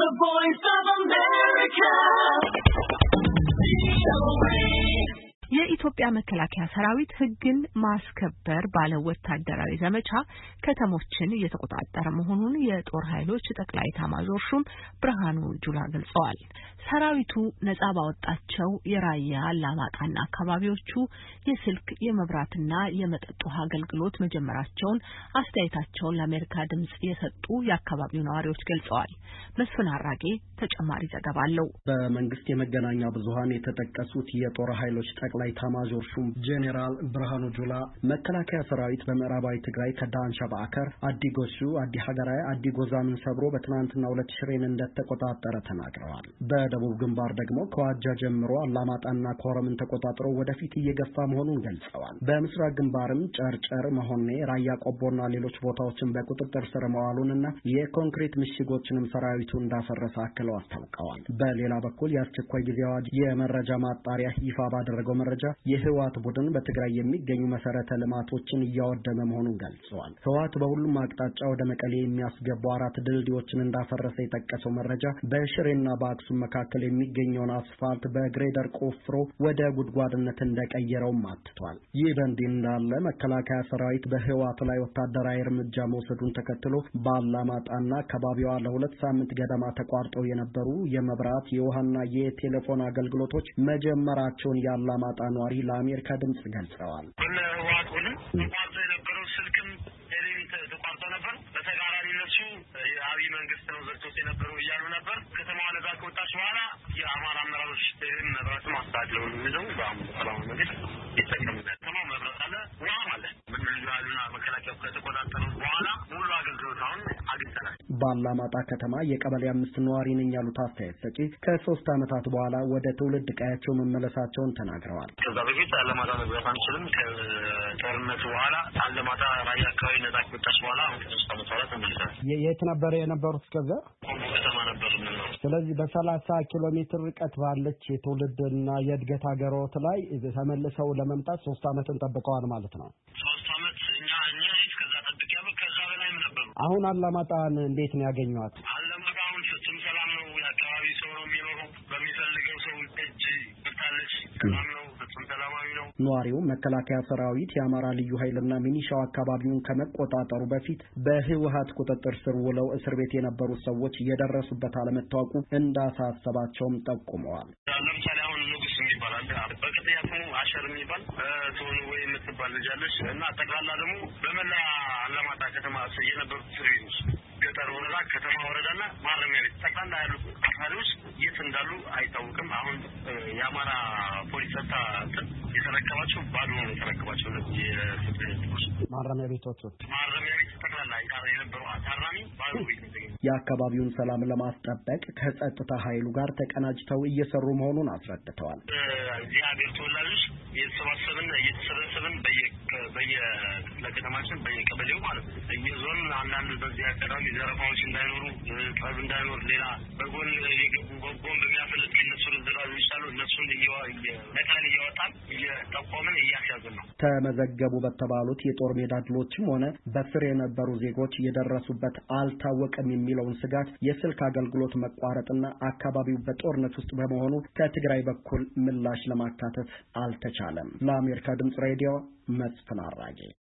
The Voice of America. የኢትዮጵያ መከላከያ ሰራዊት ሕግን ማስከበር ባለው ወታደራዊ ዘመቻ ከተሞችን እየተቆጣጠረ መሆኑን የጦር ኃይሎች ጠቅላይ ኤታማዦር ሹም ብርሃኑ ጁላ ገልጸዋል። ሰራዊቱ ነጻ ባወጣቸው የራያ አላማጣና አካባቢዎቹ የስልክ የመብራትና የመጠጥ ውሃ አገልግሎት መጀመራቸውን አስተያየታቸውን ለአሜሪካ ድምጽ የሰጡ የአካባቢው ነዋሪዎች ገልጸዋል። መስፍን አራጌ ተጨማሪ ዘገባ አለው። በመንግስት የመገናኛ ብዙሃን የተጠቀሱት የጦር ኃይሎች ጠቅላይ ኤታማዦር ሹም ጄኔራል ብርሃኑ ጁላ መከላከያ ሰራዊት በምዕራባዊ ትግራይ ከዳንሻ በአከር አዲጎሹ አዲ ሀገራይ አዲ ጎዛምን ሰብሮ በትናንትናው ዕለት ሽሬን እንደተቆጣጠረ ተናግረዋል። በደቡብ ግንባር ደግሞ ከዋጃ ጀምሮ አላማጣና ኮረምን ተቆጣጥሮ ወደፊት እየገፋ መሆኑን ገልጸዋል። በምስራቅ ግንባርም ጨርጨር፣ መሆኔ፣ ራያ ቆቦና ሌሎች ቦታዎችን በቁጥጥር ስር መዋሉንና የኮንክሪት ምሽጎችንም ሰራዊቱ እንዳፈረሰ አክለው አስታውቀዋል። በሌላ በኩል የአስቸኳይ ጊዜ አዋጅ የመረጃ ማጣሪያ ይፋ ባደረገው መረጃ የህወሓት ቡድን በትግራይ የሚገኙ መሰረተ ልማቶችን እያወደመ መሆኑን ገልጸዋል። ህወሓት በሁሉም አቅጣጫ ወደ መቀሌ የሚያስገቡ 4 ድልድዮችን እንዳፈረሰ የጠቀሰው መረጃ በሽሬና በአክሱም መካከል የሚገኘውን አስፋልት በግሬደር ቆፍሮ ወደ ጉድጓድነት እንደቀየረውም አትቷል። ይህ በእንዲህ እንዳለ መከላከያ ሰራዊት በህወሓት ላይ ወታደራዊ እርምጃ መውሰዱን ተከትሎ በአላማጣና አካባቢዋ ለ2 ሳምንት ገደማ ተቋርጠው የነበሩ የመብራት የውሃና የቴሌፎን አገልግሎቶች መጀመራቸውን የአላማጣ ነዋሪ ለአሜሪካ ድምጽ ገልጸዋል። ህወሓት ተቋርጦ የነበረው ስልክም ተቋርጦ ነበር። በተጋራኒ እነሱ የአብይ መንግስት ነው ዘግቶት የነበረው እያሉ ነበር። ከተማዋ ነጻ ከወጣች በኋላ የአማራ አመራሮች መብራትም አስተካክለው ይዘው በሰላማዊ መንገድ ይጠቀሙበት። ከተማው መብራት አለ፣ ውሃም አለ። ምን ልዩና መከላከያ ከተቆጣጠሩ በኋላ ሙሉ አገልግሎት አሁን አግኝተናል። በአላማጣ ከተማ የቀበሌ 5 ነዋሪ ነኝ ያሉት አስተያየት ሰጪ ከ3 ዓመታት በኋላ ወደ ትውልድ ቀያቸው መመለሳቸውን ተናግረዋል። ከዛ በፊት አላማጣ መግባት አንችልም። ከጦርነቱ በኋላ አላማጣ ራያ አካባቢ ነጻ ከወጣች በኋላ አሁን ከ3 ዓመት በኋላ ተመልሰናል። የት ነበር የነበሩት? ከዛ ከተማ ነበር ነው። ስለዚህ በ30 ኪሎ ሜትር ርቀት ባለች የትውልድና የእድገት ሀገሮት ላይ ተመልሰው ለመምጣት 3 ዓመትን ጠብቀዋል ማለት ነው። 3 ዓመት እኛ ከዛ ጠብቀን ከዛ በላይም ነበር። አሁን አላማጣን እንዴት ነው ያገኙት? አላማጣ አሁን ፍጹም ሰላም ነው። የአካባቢ ሰው ነው የሚኖረው። በሚፈልገው ሰው እጅ ብታለች ሰላም ነው። ፍጹም ሰላማዊ ነው። ነዋሪው መከላከያ ሰራዊት የአማራ ልዩ ኃይልና ሚኒሻው አካባቢውን ከመቆጣጠሩ በፊት በህወሓት ቁጥጥር ስር ውለው እስር ቤት የነበሩ ሰዎች የደረሱበት አለመታወቁ እንዳሳሰባቸውም ጠቁመዋል። ለምሳሌ አሁን ንጉስ የሚባል አለ፣ በቅጥያ ስሙ አሸር የሚባል ቶሎ ወይ የምትባል ልጅ አለች እና ጠቅላላ ደግሞ በመላ አላማጣ ከተማ የነበሩት እስር ቤቶች ገጠር ወረዳ፣ ከተማ ወረዳና ማረሚያ ቤት ጠቅላላ ያሉት አካባቢዎች የት እንዳሉ አይታወቅም። አሁን የአማራ ፖሊስ ጸጥታ የተረከባቸው ባዶ ነው የተረከባቸው ማረሚያ ቤቶች ጠቅላላ የነበሩ ታራሚ ባዶ ቤት ነው። የአካባቢውን ሰላም ለማስጠበቅ ከጸጥታ ኃይሉ ጋር ተቀናጅተው እየሰሩ መሆኑን አስረድተዋል። እዚህ ሀገር ተወላጆች እየተሰበሰብን ለከተማችን በየቀበሌው ማለት ነው እየዞን አንዳንድ በዚህ አካባቢ ዘረፋዎች እንዳይኖሩ ጠብ እንዳይኖር ሌላ በጎን የገቡ ጎን በሚያፈልጥ እነሱ ልዝራሉ ይችላሉ እነሱን ነቅለን እያወጣን እየጠቆምን እያስያዝን ነው። ተመዘገቡ በተባሉት የጦር ሜዳ ድሎችም ሆነ በስር የነበሩ ዜጎች የደረሱበት አልታወቀም የሚለውን ስጋት የስልክ አገልግሎት መቋረጥና አካባቢው በጦርነት ውስጥ በመሆኑ ከትግራይ በኩል ምላሽ ለማካተት አልተቻለም። ለአሜሪካ ድምጽ ሬዲዮ መስፍን አራጌ